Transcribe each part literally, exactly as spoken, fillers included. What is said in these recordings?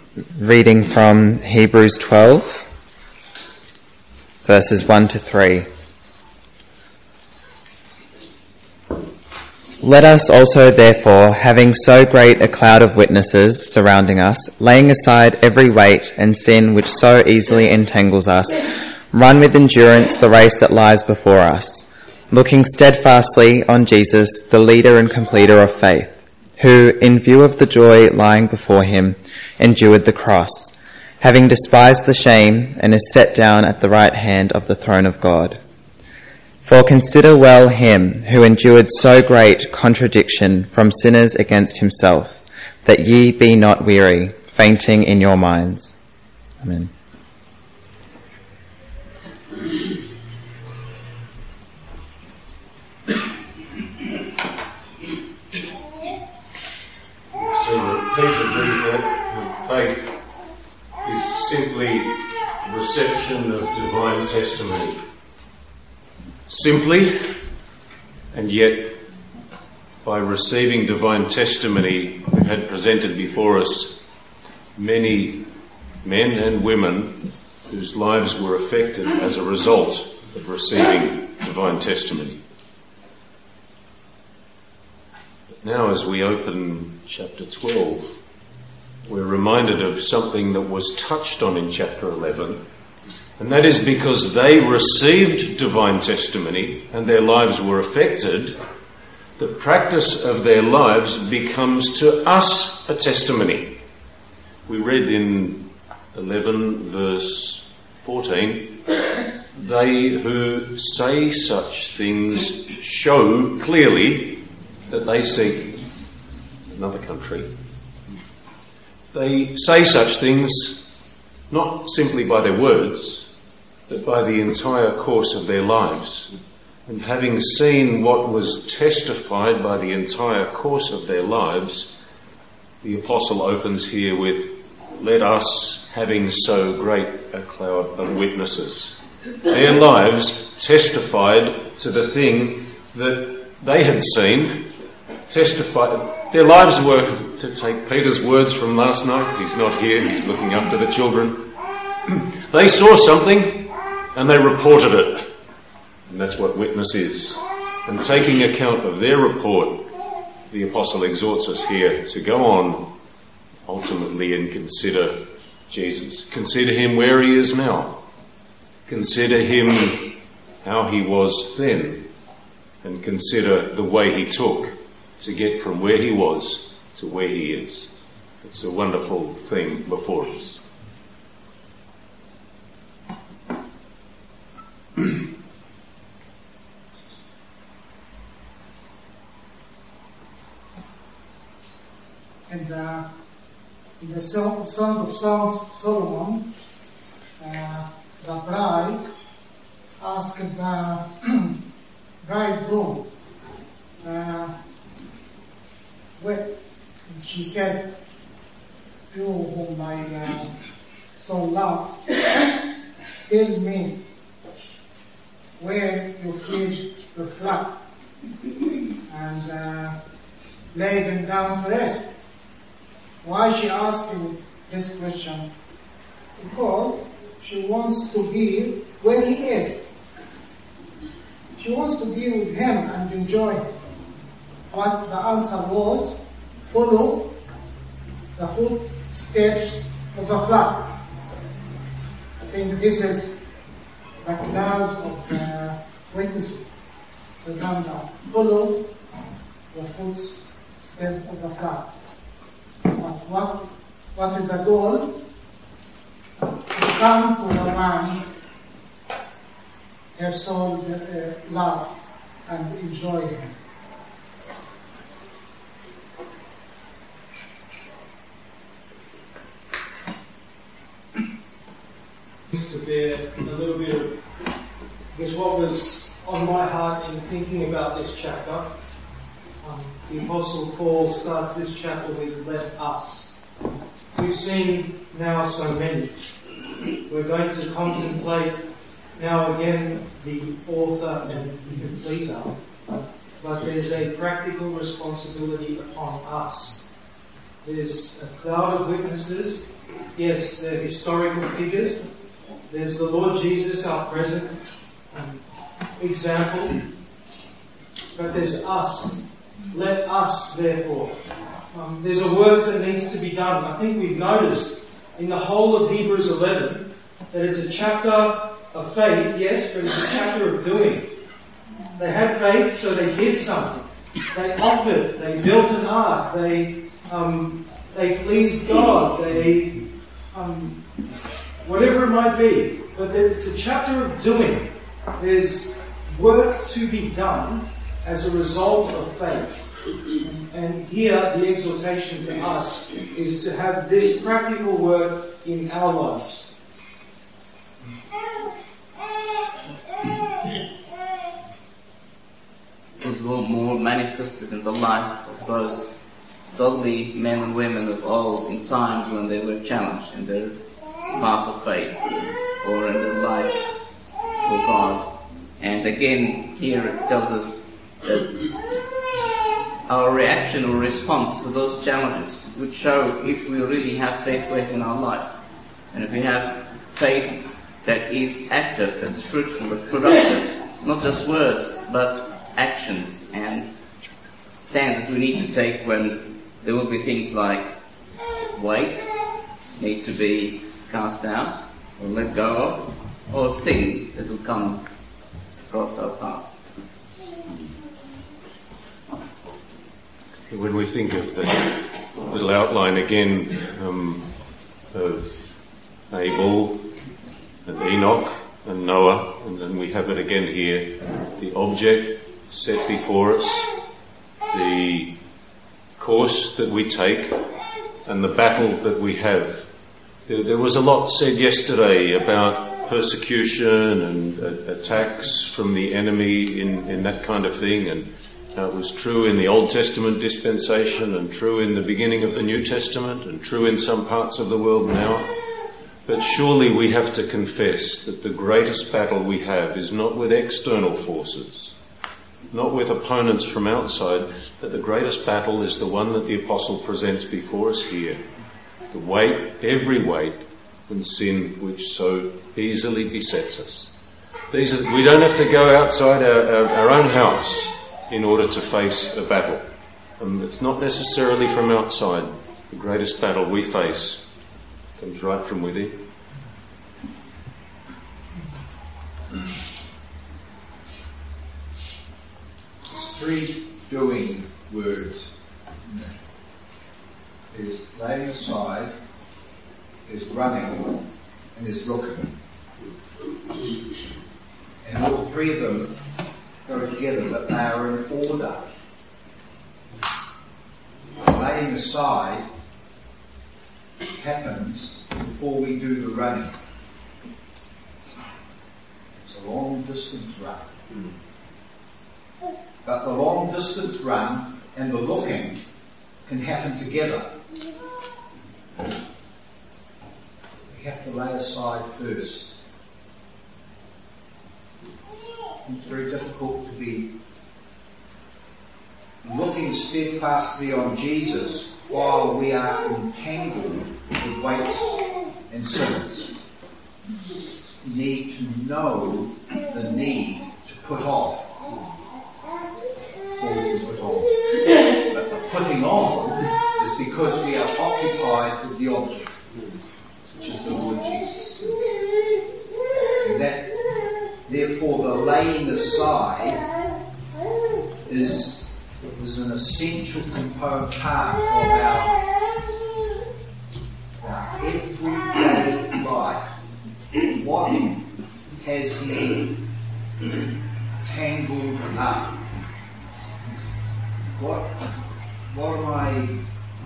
reading from Hebrews twelve, verses one to three. Let us also, therefore, having so great a cloud of witnesses surrounding us, laying aside every weight and sin which so easily entangles us, run with endurance the race that lies before us, looking steadfastly on Jesus, the leader and completer of faith, who, in view of the joy lying before him, endured the cross, having despised the shame, and is set down at the right hand of the throne of God. For consider well him who endured so great contradiction from sinners against himself, that ye be not weary, fainting in your minds. Amen. So repeatedly that faith is simply reception of divine testimony. Simply, and yet by receiving divine testimony, we've had presented before us many men and women whose lives were affected as a result of receiving divine testimony. Now, as we open chapter twelve, we're reminded of something that was touched on in chapter eleven, and that is because they received divine testimony and their lives were affected, the practice of their lives becomes to us a testimony. We read in eleven verse fourteen, they who say such things show clearly that they seek another country. They say such things not simply by their words, but by the entire course of their lives. And having seen what was testified by the entire course of their lives, the apostle opens here with, let us, having so great a cloud of witnesses. Their lives testified to the thing that they had seen, testified. Their lives were, to take Peter's words from last night, he's not here, he's looking after the children. They saw something and they reported it. And that's what witness is. And taking account of their report, the apostle exhorts us here to go on ultimately and consider Jesus. Consider him where he is now. Consider him how he was then. And consider the way he took to get from where he was to where he is. It's a wonderful thing before us. And uh, in the Song, Song of Songs, Solomon, uh, the bride asked the bridegroom, uh, what, she said, you whom I uh, so love, tell me where you feed the flock and uh, lay them down to rest. Why is she asking this question? Because she wants to be where he is. She wants to be with him and enjoy him. What the answer was, follow the footsteps of the flock. I think this is the cloud of uh, witnesses. So come down. Follow the footsteps of the flock. But what, what is the goal? To come to the man her soul uh, loves and enjoy him. To bear a little bit of, because what was on my heart in thinking about this chapter, um, the Apostle Paul starts this chapter with "let us." We've seen now so many. We're going to contemplate now again the author and the completer, but there's a practical responsibility upon us There's a cloud of witnesses. Yes, they're historical figures. There's the Lord Jesus, our present um, example. But there's us. Let us, therefore. Um, there's a work that needs to be done. I think we've noticed in the whole of Hebrews eleven that it's a chapter of faith, yes, but it's a chapter of doing. They had faith, so they did something. They offered. They built an ark. They um, they pleased God. They um, whatever it might be. But it's a chapter of doing. There's work to be done as a result of faith. And here the exhortation to us is to have this practical work in our lives. It was more manifested in the life of those godly men and women of old in times when they were challenged in their path of faith or in their life for God. And again, here it tells us that our reaction or response to those challenges would show if we really have faith within our life. And if we have faith that is active, that's fruitful, that's productive, not just words, but actions and stands that we need to take when there will be things like weight need to be cast out or let go of, or sin that will come across our path. When we think of the little outline again um, of Abel and Enoch and Noah, and then we have it again here, the object set before us, the course that we take, and the battle that we have. There, there was a lot said yesterday about persecution and uh, attacks from the enemy in, in that kind of thing, and uh, it was true in the Old Testament dispensation and true in the beginning of the New Testament and true in some parts of the world now. But surely we have to confess that the greatest battle we have is not with external forces, not with opponents from outside, but the greatest battle is the one that the Apostle presents before us here. The weight, every weight, and sin which so easily besets us. These are, we don't have to go outside our, our, our own house in order to face a battle. And it's not necessarily from outside. The greatest battle we face comes right from within. It's three doing words. There's laying aside, there's running, and there's looking. And all three of them go together, but they are in order. Laying aside happens before we do the running. It's a long distance run. But the long distance run and the looking can happen together. We have to lay aside first. It's very difficult to be looking steadfastly on Jesus while we are entangled with weights and sins. We need to know the need to put off before we can put on. But the putting on is because we are occupied with the object, which is the Lord Jesus. And that, therefore, the laying aside is is an essential component part of our, our everyday life. What has me tangled up? What, what am I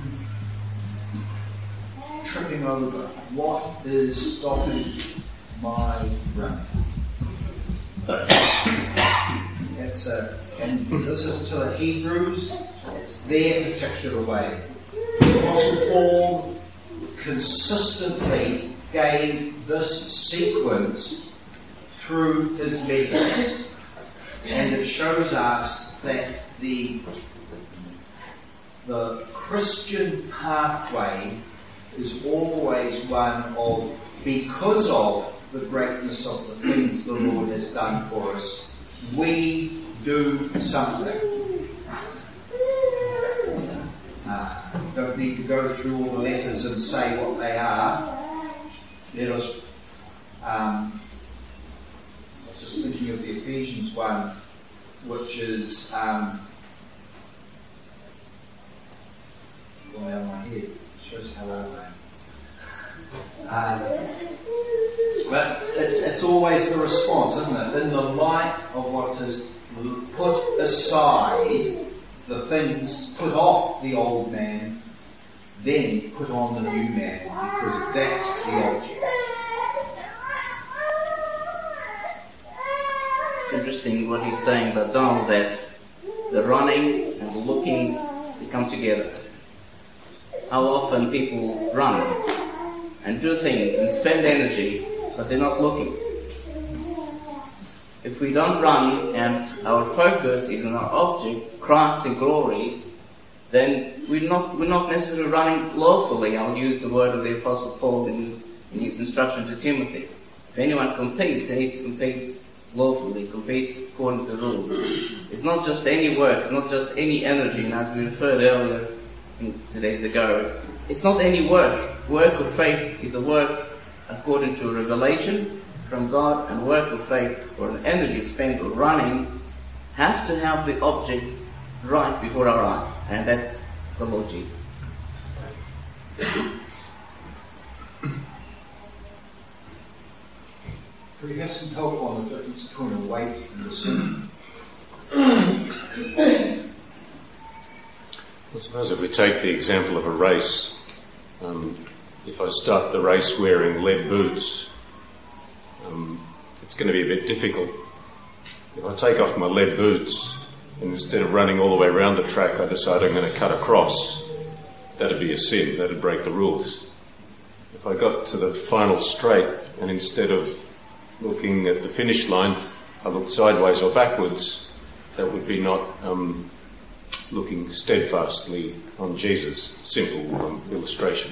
tripping over? What is stopping my running? It's a, and this is to the Hebrews, it's their particular way. The Apostle Paul consistently gave this sequence through his letters, and it shows us that the the Christian pathway is always one of, because of the greatness of the things the Lord has done for us, we do something. Uh, don't need to go through all the letters and say what they are. Let us, um, I was just thinking of the Ephesians one, which is, um, well, out of my head, shows how old I am. Um, but it's, it's always the response, isn't it? In the light of what is put aside, the things, put off the old man, then put on the new man, because that's the object. It's interesting what he's saying about Donald, that the running and the looking, they come together. How often people run and do things and spend energy, but they're not looking. If we don't run and our focus is on our object, Christ in glory, then we're not, we're not necessarily running lawfully. I'll use the word of the Apostle Paul in, in his instruction to Timothy. If anyone competes, they need to compete lawfully, competes according to the rules. It's not just any work, it's not just any energy, and as we referred earlier, two days ago, it's not any work. Work of faith is a work according to a revelation from God, and work of faith, or an energy spent or running, has to have the object right before our eyes, and that's the Lord Jesus. Could we have some help on the difference between a weight and a sin? I suppose if we take the example of a race, um, if I start the race wearing lead boots, um, it's going to be a bit difficult. If I take off my lead boots and instead of running all the way around the track, I decide I'm going to cut across, that'd be a sin, that'd break the rules. If I got to the final straight and instead of looking at the finish line, I looked sideways or backwards, that would be not um, looking steadfastly on Jesus. Simple um, illustration.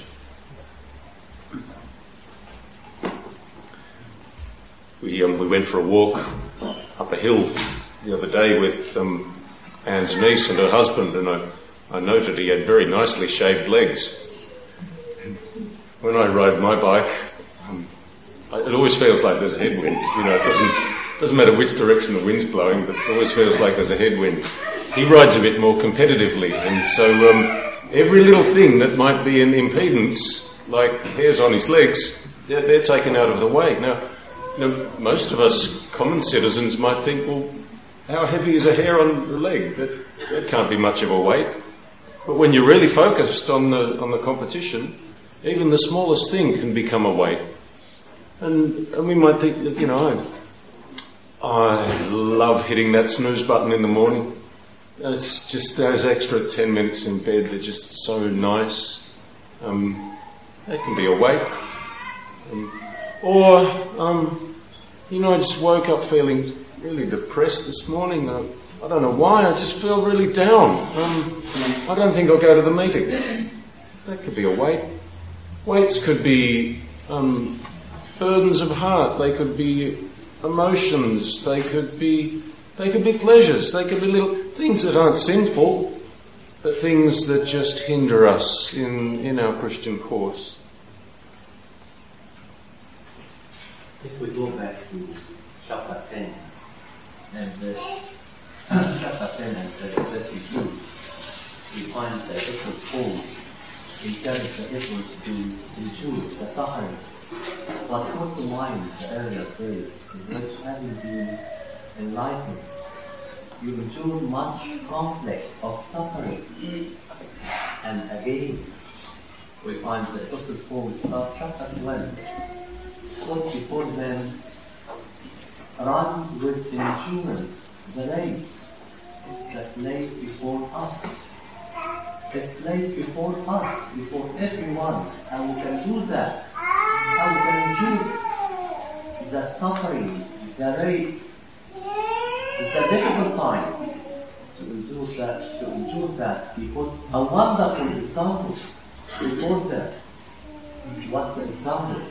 We um, we went for a walk up a hill the other day with um, Anne's niece and her husband, and I, I noted he had very nicely shaved legs. When I ride my bike, um, it always feels like there's a headwind. You know, it doesn't doesn't matter which direction the wind's blowing, but it always feels like there's a headwind. He rides a bit more competitively, and so um, every little thing that might be an impedance, like hairs on his legs, they're, they're taken out of the way. Now, you know, most of us common citizens might think, well, how heavy is a hair on the leg? That, that can't be much of a weight. But when you're really focused on the on the competition, even the smallest thing can become a weight. And, and we might think that, you know, I, I love hitting that snooze button in the morning. It's just those extra ten minutes in bed, they're just so nice. Um, they can be a weight. Um, or, um, you know, I just woke up feeling really depressed this morning. I, I don't know why, I just feel really down. Um, I don't think I'll go to the meeting. That could be a weight. Weights could be um, burdens of heart. They could be emotions. They could be they could be pleasures. They could be little things that aren't sinful, but things that just hinder us in, in our Christian course. If we go back to chapter ten and verse chapter ten and verse thirty-two, we find the effort Paul encouraged the effort to endure the suffering. What comes to mind the earlier phrase is which, having been enlightened, you endure much conflict of suffering. And again, we find the Apostle Paul start chapter twelve. Put before them, run with endurance the race that lays before us. It lays before us, before everyone, and we can do that. And we can endure the suffering, the race. It's a difficult time. to endure that, to endure that, we put a wonderful example before that. What's the example?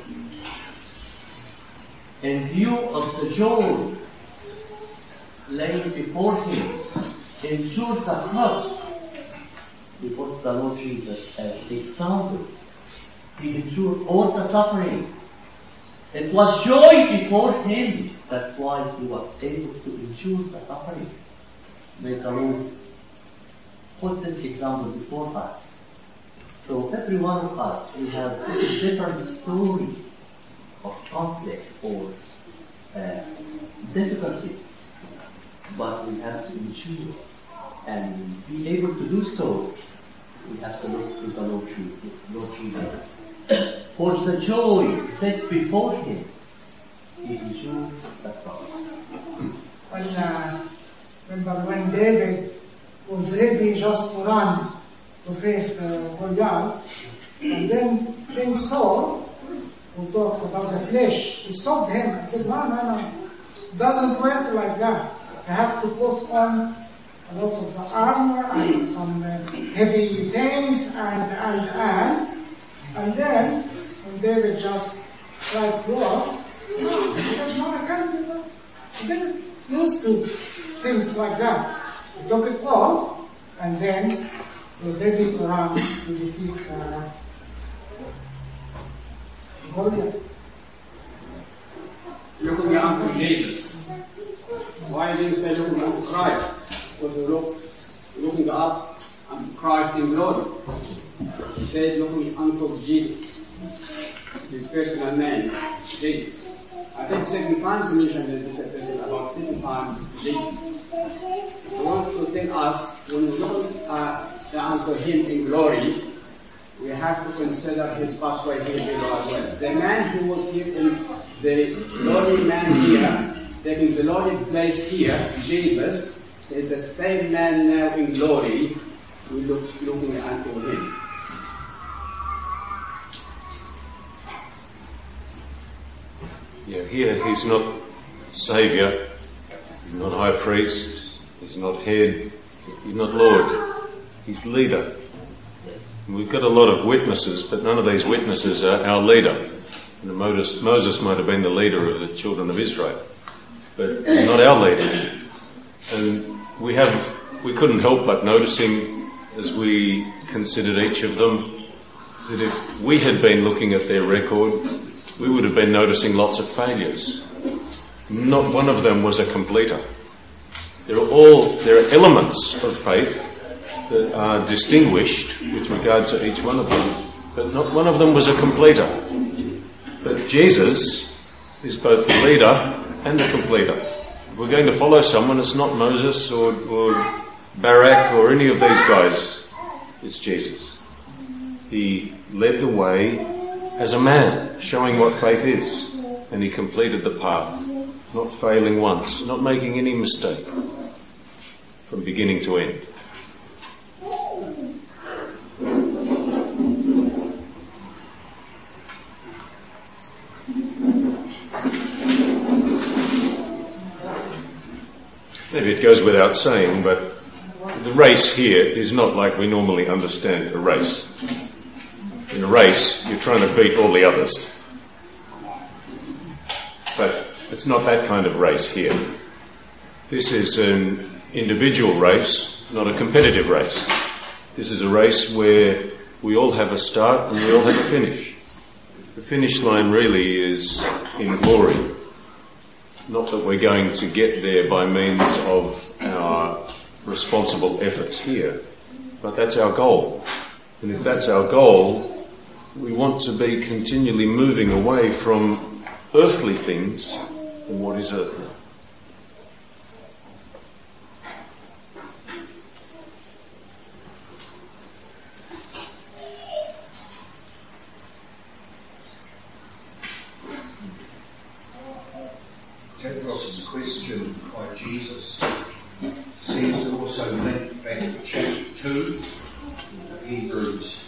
In view of the joy laying before him, endures the cross. He puts the Lord Jesus as the example. He endured all the suffering. It was joy before him. That's why he was able to endure the suffering. May the Lord put this example before us. So every one of us, we have a different story of conflict or uh, difficulties, but we have to endure and be able to do so. We have to look to the Lord, Lord Jesus. For the joy set before him, he endured the cross. When, uh, remember when David was ready just to run to face uh, Goliath, and then King Saul, who talks about the flesh, he stopped him and said, no, no, no, it doesn't work like that. You have to put on a lot of armor and some uh, heavy things and, and, and. And then, when David just tried to walk, no, he said, no, I can't do that. He didn't used to things like that. He took it off, and then he was ready to run to defeat uh, Goliath. Looking unto Jesus. Why didn't say looking unto Christ? Because we look, looking up unto Christ in glory. He said looking unto Jesus. His personal name, Jesus. I think seven times he mentioned in this episode, about seven times Jesus. I want to tell us, when we look uh, unto him in glory, we have to consider his pathway here below as well. The man who was here in the lowly man here, taking the lowly place here, Jesus, is the same man now in glory. We look looking unto him. Yeah, here he's not Saviour, he's not High Priest, he's not Head, he's not Lord, he's Leader. We've got a lot of witnesses, but none of these witnesses are our leader. You know, Moses, Moses might have been the leader of the children of Israel, but not our leader. And we have, we couldn't help but noticing, as we considered each of them, that if we had been looking at their record, we would have been noticing lots of failures. Not one of them was a completer. There are all, there are elements of faith that are distinguished with regard to each one of them, but not one of them was a completer. But Jesus is both the leader and the completer. If we're going to follow someone, it's not Moses or, or Barak or any of these guys. It's Jesus. He led the way as a man, showing what faith is, and he completed the path, not failing once, not making any mistake, from beginning to end. Maybe it goes without saying, but the race here is not like we normally understand a race. In a race, you're trying to beat all the others. But it's not that kind of race here. This is an individual race, not a competitive race. This is a race where we all have a start and we all have a finish. The finish line really is in glory. Not that we're going to get there by means of our responsible efforts here, but that's our goal. And if that's our goal, we want to be continually moving away from earthly things and what is earthly. Tedros's question by Jesus seems to also link back to chapter two of Hebrews,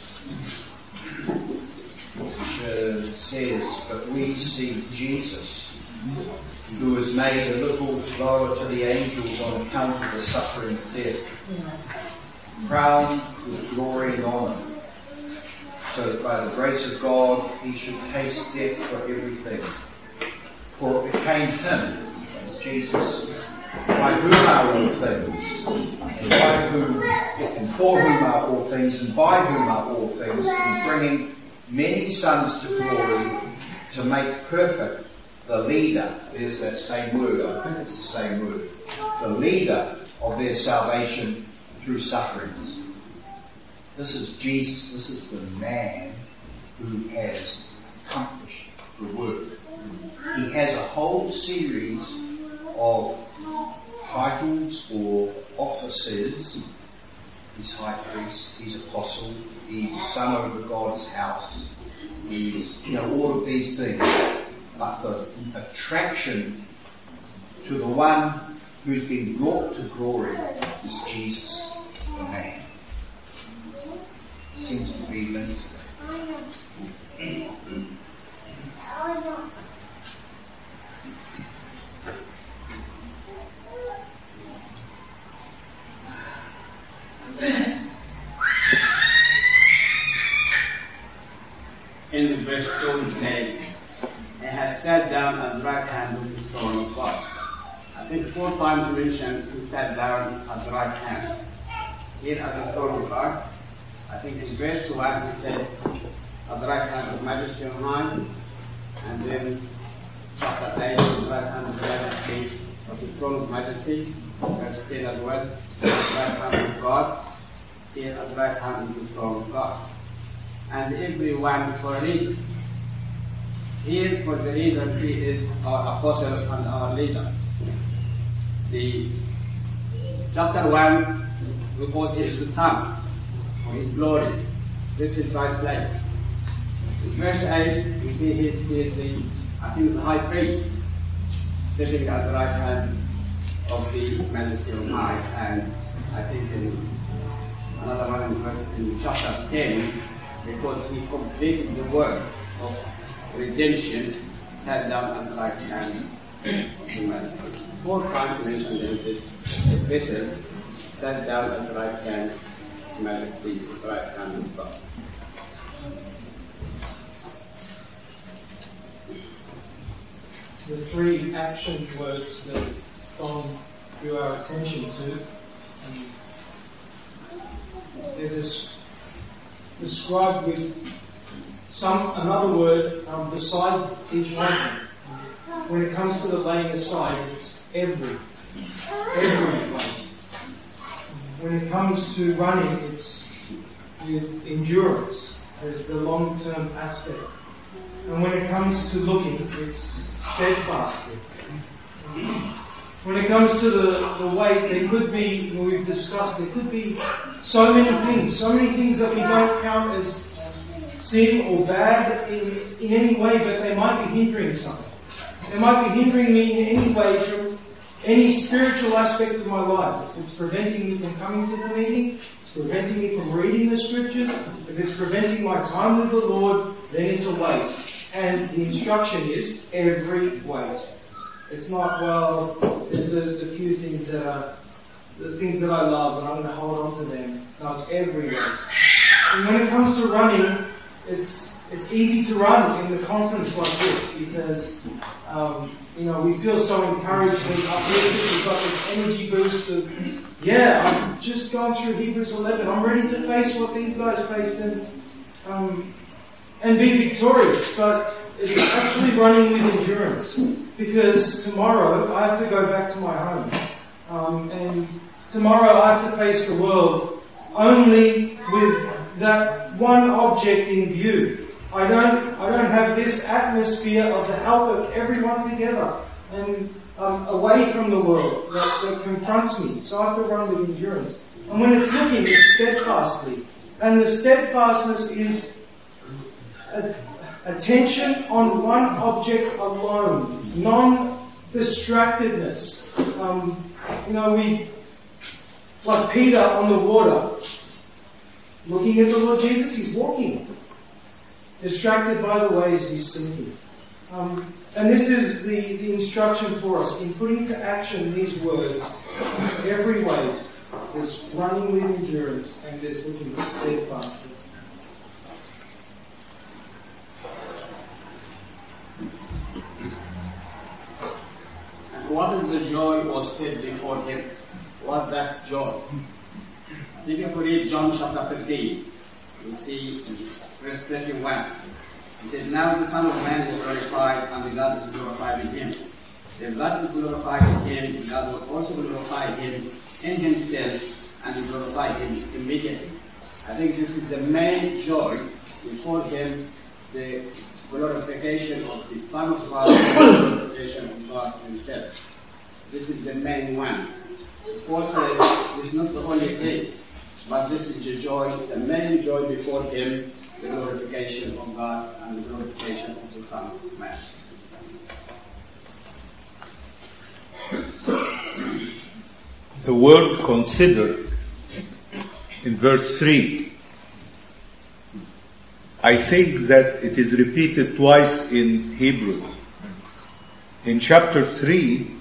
which uh, says, but we see Jesus, who was made a little lower to the angels on account of the suffering of death, crowned with glory and honour, so that by the grace of God he should taste death for everything. For it became him, as Jesus, by whom are all things, and by whom, and for whom are all things, and by whom are all things, in bringing many sons to glory, to make perfect the leader. There's that same word, I think it's the same word. The leader of their salvation through sufferings. This is Jesus, this is the man who has accomplished the work. He has a whole series of titles or offices. He's high priest, he's apostle, he's son over God's house, he's, you know, all of these things. But the attraction to the one who's been brought to glory is Jesus, the man. Seems to be linked to that. In the verse two he said, "He has sat down at the right hand of the throne of God." I think four times mentioned he sat down at the right hand. Here at the throne of God, I think in verse one he said, "At the right hand of Majesty on high," and then chapter eight, at the right hand of the Majesty of the throne of Majesty, verse ten as well, at the right hand of God, here at the right hand of the throne of God. And everyone for a reason. Here for the reason he is our apostle and our leader. The chapter one, because he is the Son, for his glory. This is right place. In verse eight, we see he is, he is the, I think it's the high priest, sitting at the right hand of the Majesty on high. And I think in another one in, verse, in chapter ten, because he completed the work of redemption, sat down at the right hand of the Majesty. Four times mentioned in this epistle, sat down at the right hand of the Majesty, the right hand of God. The three action words that Don drew our attention to, um, it is described with some another word um, beside each one. When it comes to the laying aside, it's every, every way. When it comes to running, it's with endurance as the long-term aspect. And when it comes to looking, it's steadfastly. When it comes to the, the weight, there could be, we've discussed, there could be so many things, so many things that we don't count as sin or bad in, in any way, but they might be hindering something. They might be hindering me in any way from any spiritual aspect of my life. If it's preventing me from coming to the meeting, it's preventing me from reading the scriptures, if it's preventing my time with the Lord, then it's a weight. And the instruction is every weight. It's not, well, there's the, the few things that are, the things that I love and I'm going to hold on to them. No, it's every weight. And when it comes to running, it's it's easy to run in the conference like this because, um, you know, we feel so encouraged and uplifted. We've got this energy boost of, yeah, I'm just going through Hebrews eleven. I'm ready to face what these guys faced and, um, and be victorious. But it's actually running with endurance because tomorrow I have to go back to my home. Um, and tomorrow I have to face the world only with that one object in view. I don't, I don't have this atmosphere of the help of everyone together and um, away from the world that, that confronts me. So I have to run with endurance. And when it's looking, it's steadfastly. And the steadfastness is a, attention on one object alone, non-distractedness. Um, you know, we, like Peter on the water, looking at the Lord Jesus, he's walking. Distracted by the waves, he's sinking. Um, and this is the, the instruction for us. In putting into action these words, every weight, there's running with endurance and there's looking steadfastly. And what is the joy was set before him? What's that joy? I think if we read John chapter fifteen, we see verse thirty-one. He said, now the Son of Man is glorified, and God is glorified in him. If God is glorified in him, God will also glorify him in himself, and he glorified him immediately. I think this is the main joy before him, the glorification of the Son of God, and the glorification of God himself. This is the main one. Paul said, it's not the only thing, but this is the joy, the main joy before him, the glorification of God and the glorification of the Son of Man. The word consider in verse three, I think that it is repeated twice in Hebrews. In chapter three,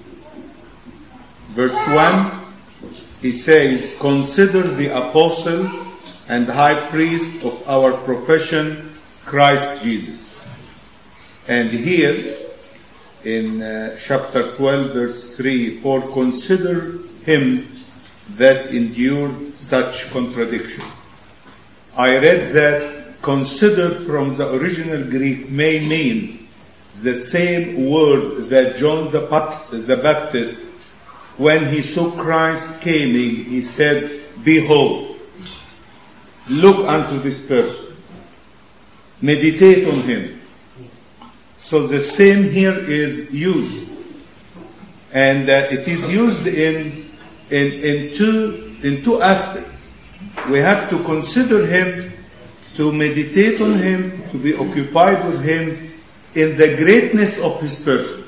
verse one, he says, consider the apostle and high priest of our profession, Christ Jesus. And here, in uh, chapter twelve, verse three, for consider him that endured such contradiction. I read that consider from the original Greek may mean the same word that John the Baptist, when he saw Christ coming, he said, behold, look unto this person, meditate on him. So the same here is used, and uh, it is used in in in two in two aspects. We have to consider him, to meditate on him, to be occupied with him in the greatness of his person.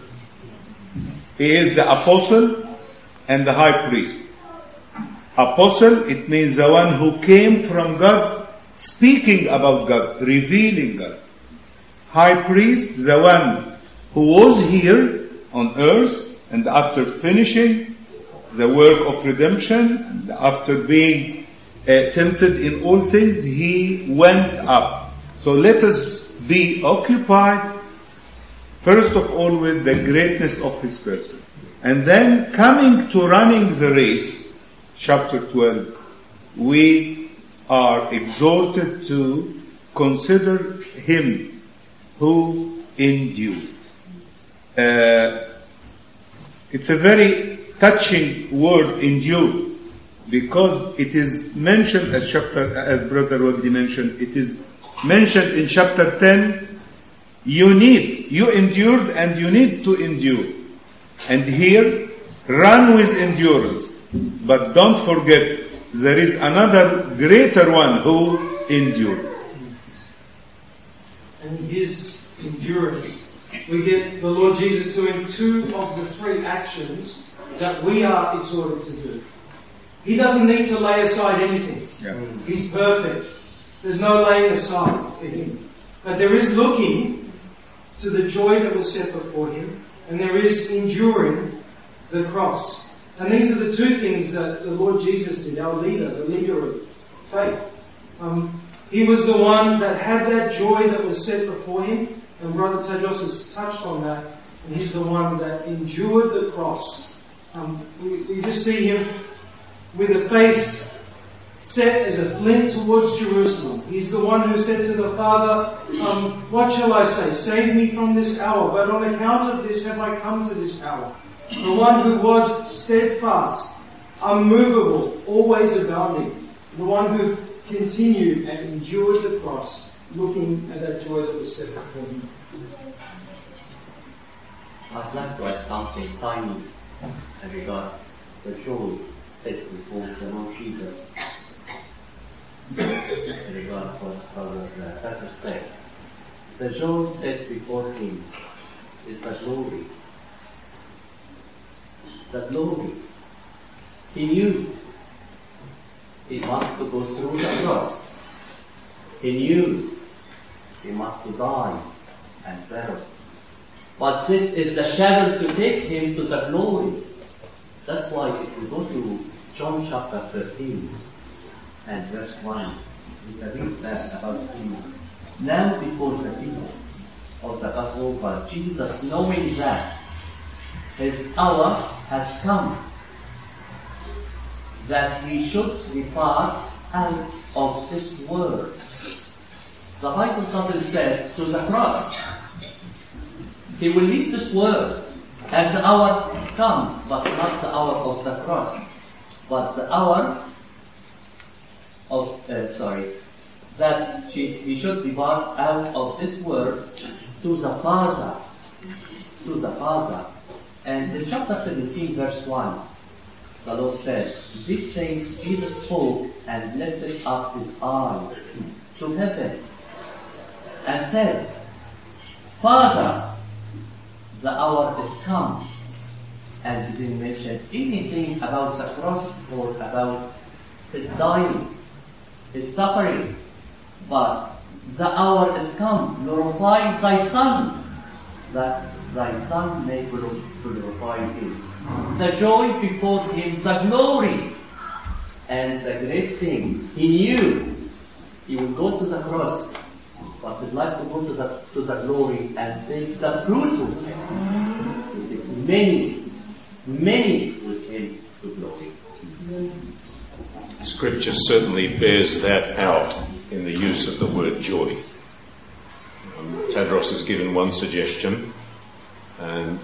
He is the apostle and the high priest. Apostle, it means the one who came from God, speaking about God, revealing God. High priest, the one who was here on earth, and after finishing the work of redemption, and after being uh, tempted in all things, he went up. So let us be occupied, first of all, with the greatness of his person. And then coming to running the race, chapter twelve, we are exhorted to consider him who endured. Uh, it's a very touching word, endured, because it is mentioned as chapter, as Brother Wagdi mentioned, it is mentioned in chapter ten. You need, you endured and you need to endure. And here, run with endurance. But don't forget, there is another greater one who endured. And his endurance, we get the Lord Jesus doing two of the three actions that we are exhorted to do. He doesn't need to lay aside anything. Yeah. He's perfect. There's no laying aside for him. But there is looking to the joy that was set before him, and there is enduring the cross. And these are the two things that the Lord Jesus did, our leader, the leader of faith. Um, he was the one that had that joy that was set before him, and Brother Tadros has touched on that, and he's the one that endured the cross. Um, we, we just see him with a face set as a flint towards Jerusalem. He's the one who said to the Father, um, what shall I say? Save me from this hour, but on account of this have I come to this hour. The one who was steadfast, unmovable, always abounding. The one who continued and endured the cross, looking at that joy that was set before him. I'd like to add something tiny in regards to the joy set before the Lord Jesus. In regards to what Brother Peter said. The joy set before him is a glory. It's a glory. He knew he must go through the cross. He knew he must die and bear But this is the shadow to take him to the glory. That's why if you go to John chapter thirteen and verse one, you can read that about him. Now before the feast of the Passover, Jesus, knowing that his hour has come, that he should depart out of this world. The Bible doesn't say to the cross. He will leave this world, and the hour comes, but not the hour of the cross, but the hour of, uh, sorry, that he should depart out of this world to the Father, to the Father. And in chapter seventeen, verse one, the Lord said, these things Jesus spoke and lifted up his eyes to heaven and said, Father, the hour is come. And he didn't mention anything about the cross or about his dying, his suffering. But the hour is come, glorify thy Son, that thy Son may glorify him. The joy before him, the glory, and the great things. He knew he would go to the cross, but would like to go to the, to the glory and take the fruit with him. Many, many with him to glory. Scripture certainly bears that out in the use of the word joy. Um, Tadros has given one suggestion, and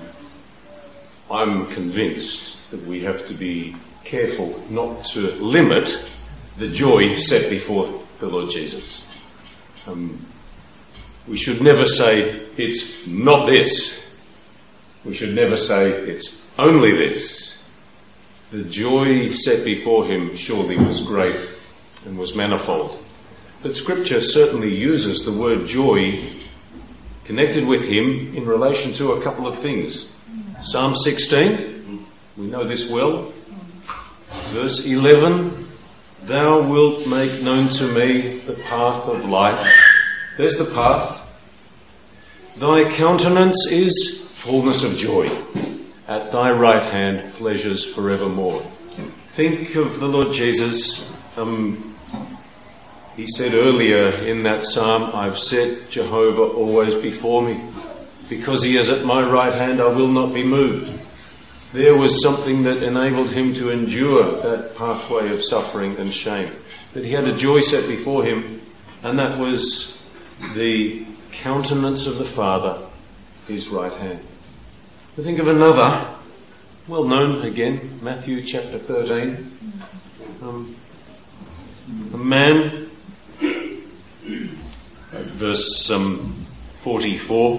I'm convinced that we have to be careful not to limit the joy set before the Lord Jesus. Um, we should never say it's not this. We should never say it's only this. The joy set before him surely was great and was manifold. But Scripture certainly uses the word joy connected with him in relation to a couple of things. Psalm sixteen, we know this well. Verse eleven, thou wilt make known to me the path of life. There's the path. Thy countenance is fullness of joy. At thy right hand pleasures forevermore. Think of the Lord Jesus. Um, he said earlier in that psalm, I've set Jehovah always before me. Because he is at my right hand, I will not be moved. There was something that enabled him to endure that pathway of suffering and shame. That he had a joy set before him, and that was the countenance of the Father, his right hand. We think of another, well known again, Matthew chapter thirteen. Um, a man, verse um, forty-four,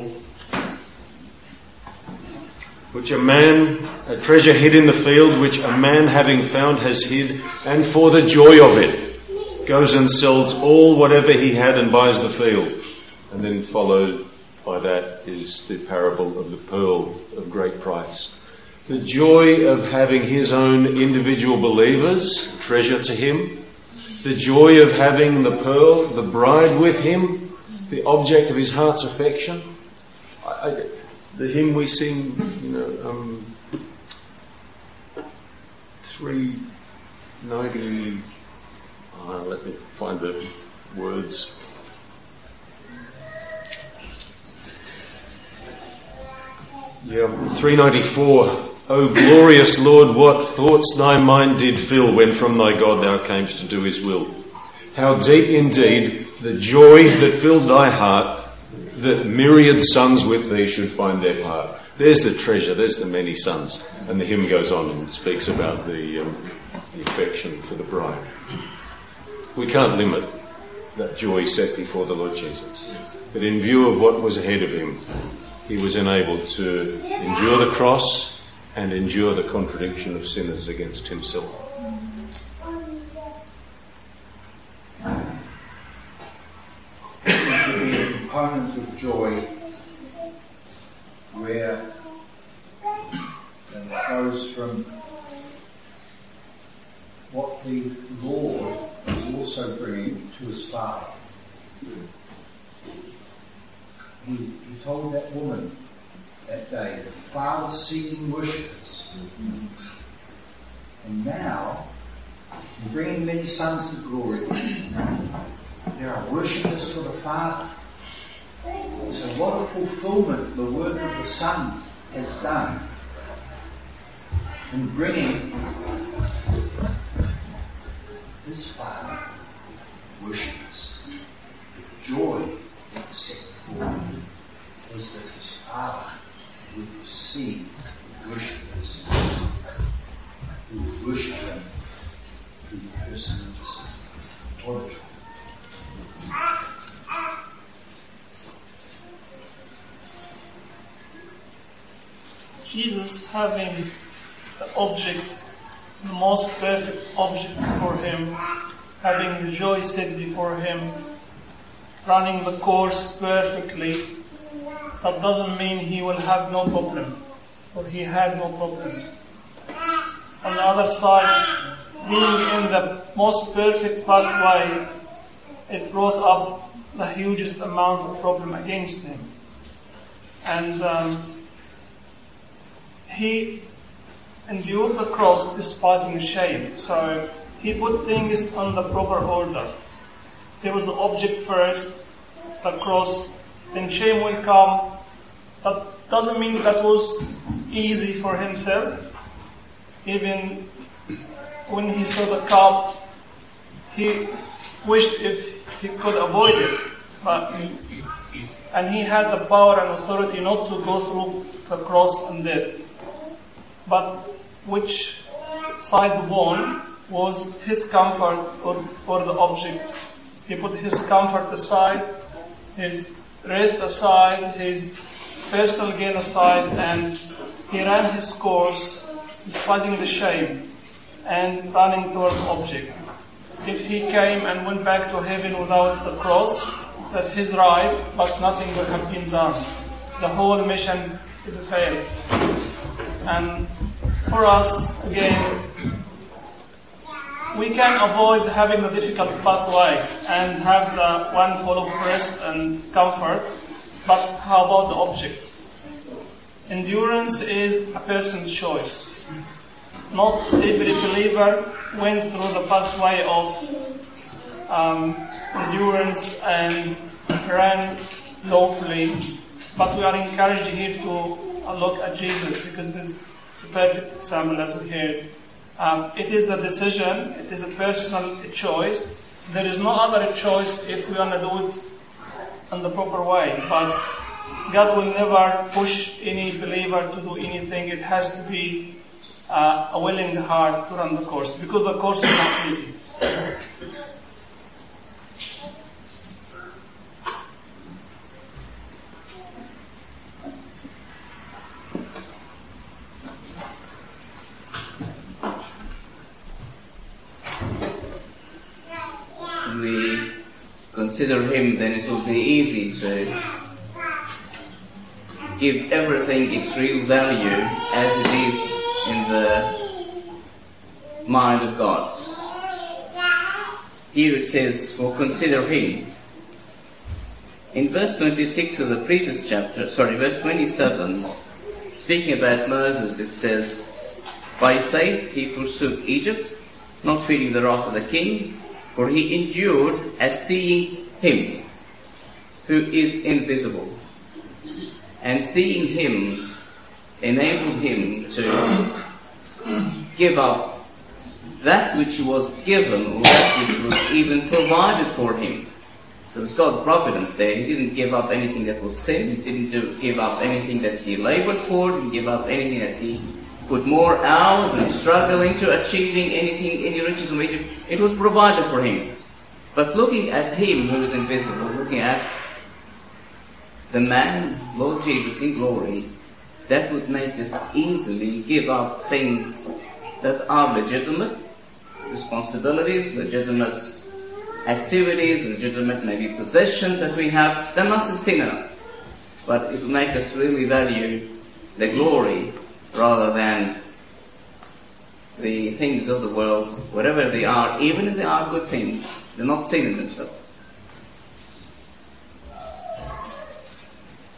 which a man, a treasure hid in the field, which a man having found has hid, and for the joy of it goes and sells all whatever he had and buys the field. And then followed by that is the parable of the pearl of great price. The joy of having his own individual believers treasure to him. The joy of having the pearl, the bride with him, the object of his heart's affection. I, I, the hymn we sing, you know, um, three ninety. Oh, let me find the words. Yeah, three ninety-four. O glorious Lord, what thoughts thy mind did fill when from thy God thou camest to do his will. How deep indeed the joy that filled thy heart, that myriad sons with thee should find their part. There's the treasure, there's the many sons. And the hymn goes on and speaks about the, um, the affection for the bride. We can't limit that joy set before the Lord Jesus. But in view of what was ahead of him, he was enabled to endure the cross and endure the contradiction of sinners against himself. There should be a component of joy where and it goes from what the Lord is also bringing to his Father. He, he told that woman that day, the Father seeking worshippers. And now, in bringing many sons to glory, there are worshippers for the Father. So what a fulfillment the work of the Son has done in bringing his Father worshippers. The joy that was set before him was that his Father would receive worshippers who would worship him through the person of the Son. What a joy. Jesus, having the object, the most perfect object before him, having the joy set before him, running the course perfectly, that doesn't mean he will have no problem, or he had no problem. On the other side, being in the most perfect pathway, it brought up the hugest amount of problem against him. And um, he endured the cross despising shame. So he put things on the proper order. There was the object first, the cross, then shame will come. That doesn't mean that was easy for himself. Even when he saw the cup, he wished if he could avoid it. But, and he had the power and authority not to go through the cross and death. But which side won was his comfort or, or the object. He put his comfort aside, his rest aside, his personal gain aside, and he ran his course, despising the shame and running toward the object. If he came and went back to heaven without the cross, that's his right, but nothing would have been done. The whole mission is a failure. And for us, again, we can avoid having the difficult pathway and have the one full of rest and comfort, but how about the object? Endurance is a person's choice. Not every believer went through the pathway of um, endurance and ran lawfully, but we are encouraged here to look at Jesus because this is the perfect example as we heard. Um, it is a decision, it is a personal choice. There is no other choice if we want to do it in the proper way, but God will never push any believer to do anything. It has to be uh, a willing heart to run the course, because the course is not easy. We consider him, then it will be easy to give everything its real value as it is in the mind of God. Here it says, for consider him. In verse twenty-six of the previous chapter, sorry, verse twenty-seven, speaking about Moses, it says, by faith he forsook Egypt, not fearing the wrath of the king, for he endured as seeing him who is invisible. And seeing him enabled him to give up that which was given, or that which was even provided for him. So it's God's providence there. He didn't give up anything that was sin. He didn't do, give up anything that he labored for. He didn't give up anything that he put more hours and struggle into achieving anything, any riches from Egypt. It was provided for him. But looking at him who is invisible, looking at the man, Lord Jesus in glory, that would make us easily give up things that are legitimate, responsibilities, legitimate activities, legitimate maybe possessions that we have. They're not sin enough. But it will make us really value the glory rather than the things of the world, whatever they are, even if they are good things, they're not sin in themselves.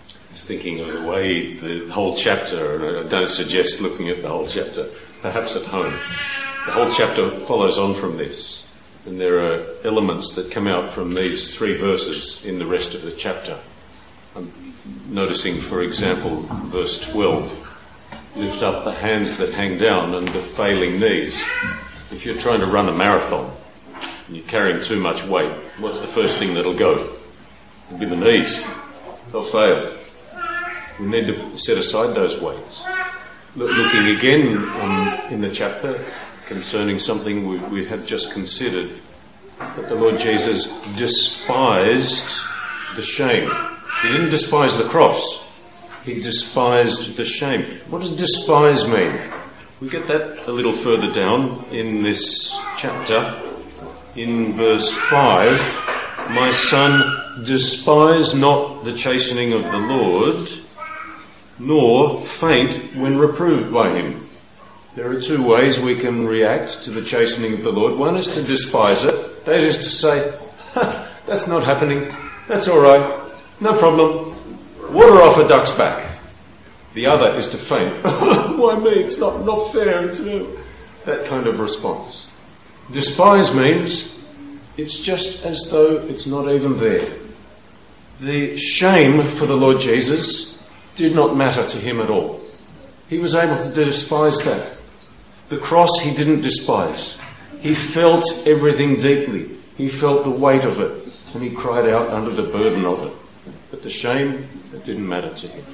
was thinking of the way the whole chapter, and I don't suggest looking at the whole chapter, perhaps at home. The whole chapter follows on from this, and there are elements that come out from these three verses in the rest of the chapter. I'm noticing, for example, verse twelve, lift up the hands that hang down and the failing knees. If you're trying to run a marathon and you're carrying too much weight, what's the first thing that'll go? It'll be the knees. They'll fail. We need to set aside those weights. Looking again um, in the chapter concerning something we, we have just considered, that the Lord Jesus despised the shame. He didn't despise the cross. He despised the shame. What does despise mean? We get that a little further down in this chapter. In verse five, my son, despise not the chastening of the Lord, nor faint when reproved by him. There are two ways we can react to the chastening of the Lord. One is to despise it. That is to say, that's not happening. That's all right. No problem. Water off a duck's back. The other is to faint. Why me? It's not, not fair. It's no. That kind of response. Despise means it's just as though it's not even there. The shame for the Lord Jesus did not matter to him at all. He was able to despise that. The cross he didn't despise. He felt everything deeply. He felt the weight of it, and he cried out under the burden of it. But the shame, it didn't matter to him.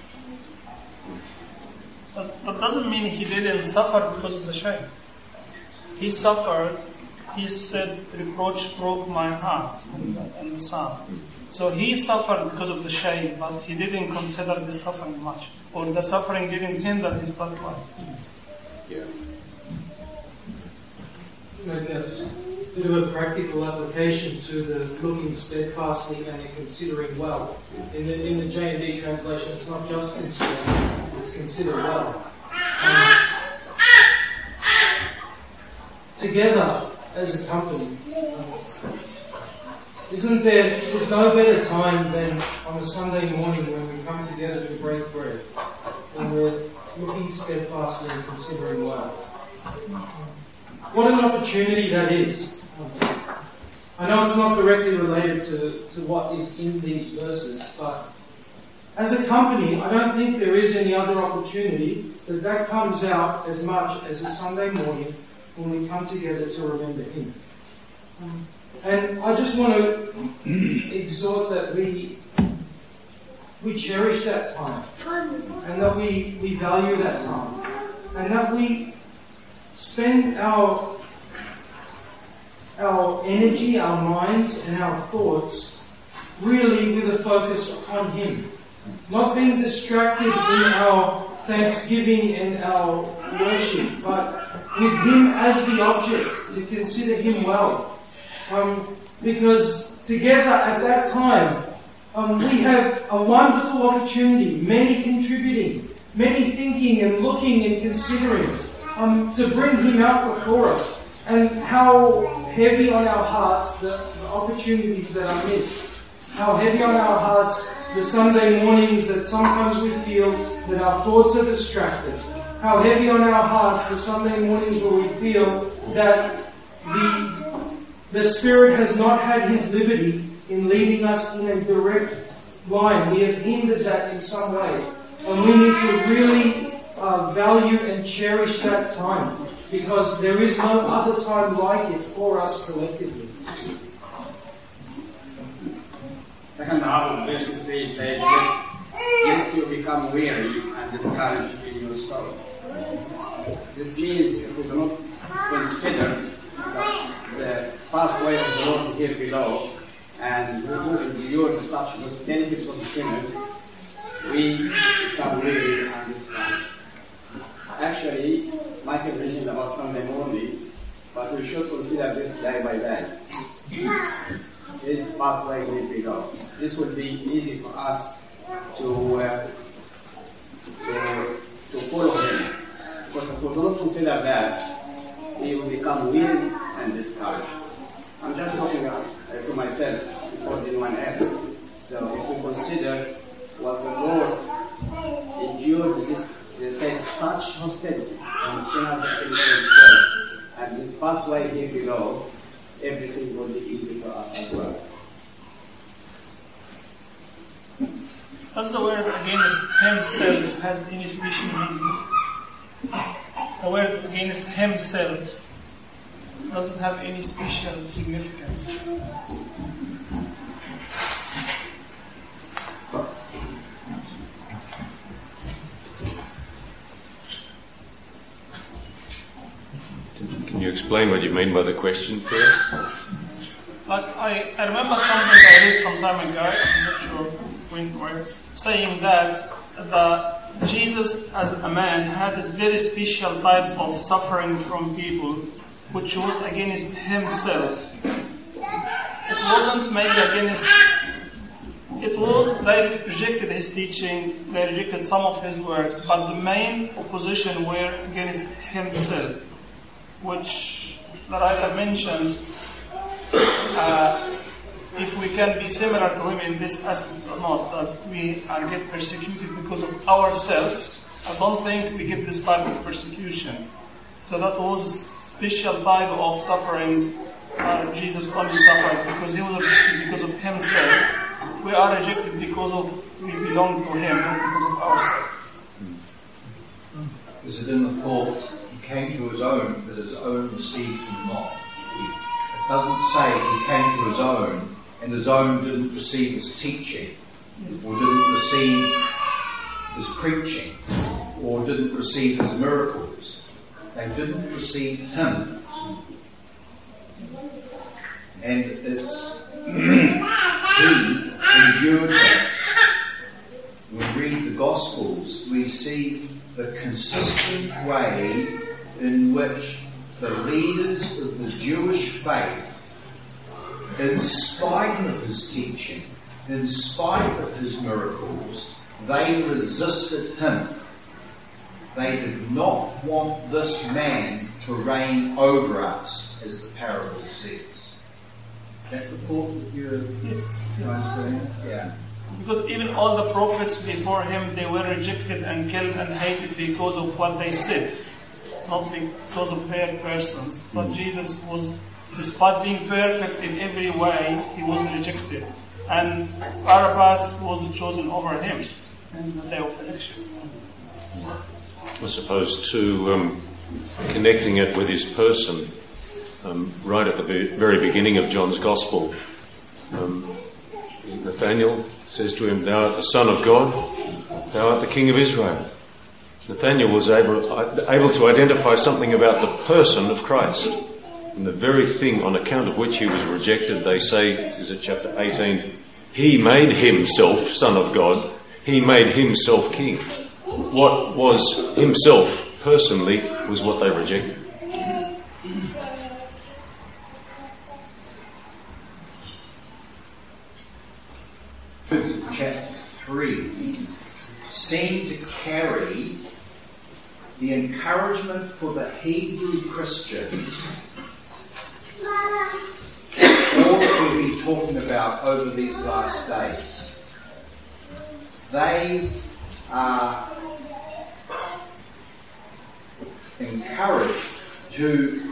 But that doesn't mean he didn't suffer because of the shame. He suffered. He said, reproach broke my heart in the psalm. So he suffered because of the shame, but he didn't consider the suffering much. Or the suffering didn't hinder his past life. Yeah. Maybe a bit of a practical application to the looking steadfastly and considering well. In the, in the J and D translation, it's not just consider, it's consider well. Um, together as a company, um, isn't there, there's no better time than on a Sunday morning when we come together to break bread, when we're looking steadfastly and considering well. What an opportunity that is. I know it's not directly related to, to what is in these verses, but as a company, I don't think there is any other opportunity that that comes out as much as a Sunday morning when we come together to remember Him. And I just want to exhort that we we cherish that time, and that we, we value that time, and that we spend our our energy, our minds, and our thoughts really with a focus on Him. Not being distracted in our thanksgiving and our worship, but with Him as the object, to consider Him well. Um, because together at that time, um, we have a wonderful opportunity, many contributing, many thinking and looking and considering, um, to bring Him out before us. And how heavy on our hearts the, the opportunities that are missed. How heavy on our hearts the Sunday mornings that sometimes we feel that our thoughts are distracted. How heavy on our hearts the Sunday mornings where we feel that the, the Spirit has not had His liberty in leading us in a direct line. We have hindered that in some way. And we need to really uh, value and cherish that time, because there is no other time like it for us collectively. Second half of verse three says, lest you become weary and discouraged in your soul. This means if we do not consider the pathway of the Lord here below, and we do endure the such the benefits of the sinners, we become weary and discouraged. Actually, Michael mentioned about Sunday morning, but we should consider this day by day. This pathway will be go. This will be easy for us to, uh, to to follow Him. Because if we do not consider that, we will become weary and discouraged. I'm just looking at, uh, to myself before anyone else. So if we consider was the Lord endured this, they said, such hostility from sinners against himself, and his pathway here below, everything will be easy for us as well. Does the word against himself has any special meaning? The word against himself doesn't have any special significance. Can you explain what you mean by the question, Pierre? Like I, I remember something I read some time ago, I'm not sure when where, saying that the Jesus as a man had this very special type of suffering from people which was against himself. It wasn't maybe against, it was, they rejected his teaching, they rejected some of his works, but the main opposition were against himself, which the writer mentioned, uh, if we can be similar to him in this aspect or not, that we are get persecuted because of ourselves, I don't think we get this type of persecution. So that was a special type of suffering uh, Jesus only suffered because he was rejected because of himself. We are rejected because of we belong to him, not because of ourselves. Is it in the thought, he came to his own, but his own received him not? It doesn't say he came to his own, and his own didn't receive his teaching, or didn't receive his preaching, or didn't receive his miracles. They didn't receive him. And it's he endured that. When we read the Gospels, we see the consistent way in which the leaders of the Jewish faith, in spite of his teaching, in spite of his miracles, they resisted him. They did not want this man to reign over us, as the parable says. Is that the thought that you're Yes. trying to say? Yeah. Because even all the prophets before him, they were rejected and killed and hated because of what they said, not because of their persons. But Jesus was, despite being perfect in every way, he was rejected. And Barabbas was chosen over him in the day of election. I suppose too, um, connecting it with his person, um, right at the be- very beginning of John's Gospel, um, Nathanael says to him, "Thou art the Son of God, thou art the King of Israel." Nathanael was able, able to identify something about the person of Christ. And the very thing on account of which he was rejected, they say, is it chapter eighteen, he made himself Son of God, he made himself King. What was himself personally was what they rejected. Chapter three seemed to carry the encouragement for the Hebrew Christians, all that we've been talking about over these last days. They are encouraged to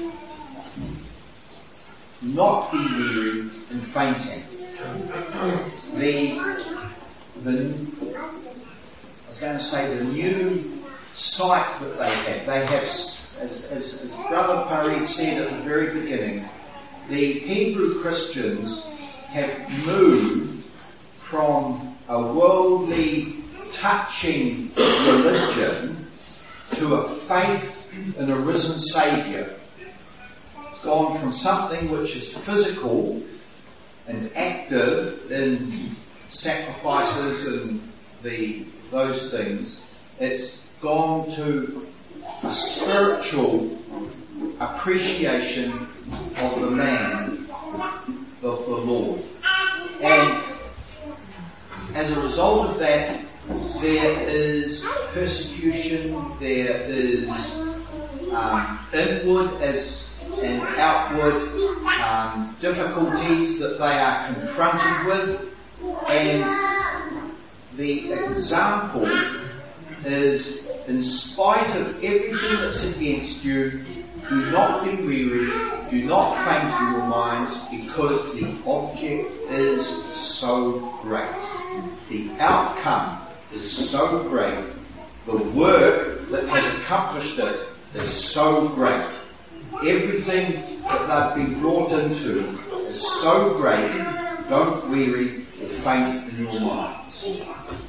not be weary and fainting. The, the, I was going to say the new sight that they have. They have, as, as, as Brother Farid said at the very beginning, the Hebrew Christians have moved from a worldly, touching religion to a faith in a risen Saviour. It's gone from something which is physical and active in sacrifices and the those things. It's gone to a spiritual appreciation of the man of the Lord. And as a result of that, there is persecution, there is um, inward as and outward um, difficulties that they are confronted with, and the example is, in spite of everything that's against you, do not be weary, do not faint in your minds, because the object is so great. The outcome is so great. The work that has accomplished it is so great. Everything that they've been brought into is so great. Don't weary or faint in your minds.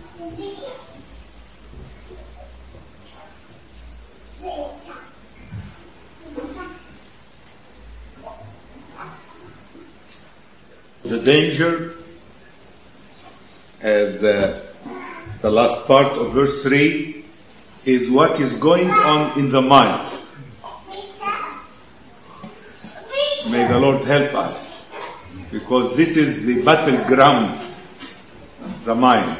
The danger, as uh, the last part of verse three, is what is going on in the mind. May the Lord help us, because this is the battleground, the mind.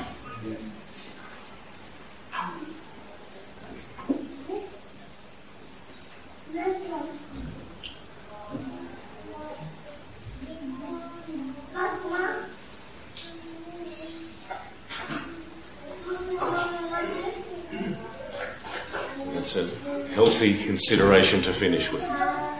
That's a healthy consideration to finish with.